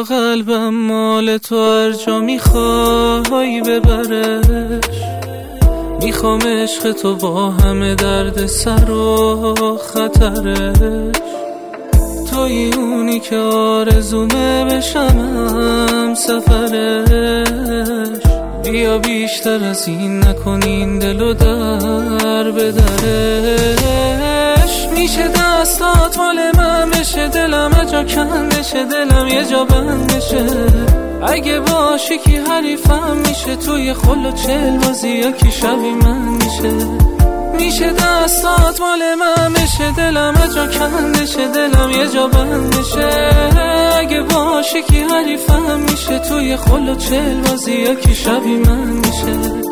چرا قلبم مال تو هر جا میخوای ببرش. میخوام عشق تو با همه درد سر و خطرش. توی اونی که آرزومه بشم سفرش. بیا بیشتر از این نکنین دلو در به درش. میشه دستات مال من بشه، دلم جا کنشه، دلم یه جا بند بشه. اگه باشی کی حریفم میشه، توی خل و چل بازی یا کی شبی من میشه. میشه دستات مال من بشه، دلم جا کنشه، دلم یه جا بند بشه. اگه باشی کی حریفم میشه، توی خل و چل بازی یا کی شبی من میشه.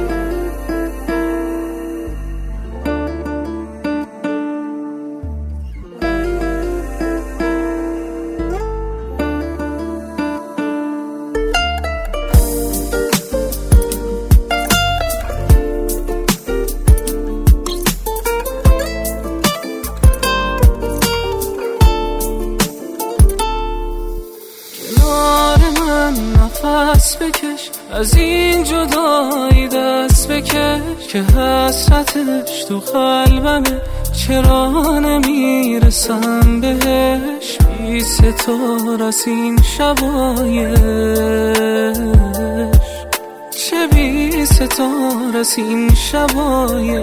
نفس بکش، از این جدایی دست بکش، که حسرتش تو قلبمه، چرا نمیرسم بهش. بی ستار از این شبایش، چه بی ستار از این شبایش.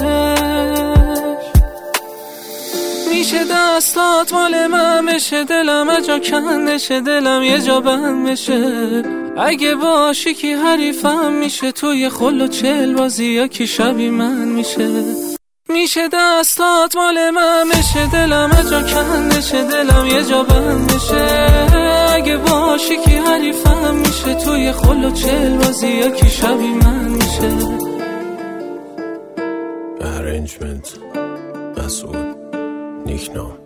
میشه دستات مال من بشه، دلم جا کنشه، دلم یه جا بند بشه. اگه باشی کی حریفم میشه، توی خل و چل بازی یا کی شبی من میشه. میشه دستات مال من بشه، دلم جا کنشه، دلم یه جا بند بشه. اگه باشی کی حریفم میشه، توی خل و چل بازی یا کی شبی من میشه. Arrangement مسعود نیکنام.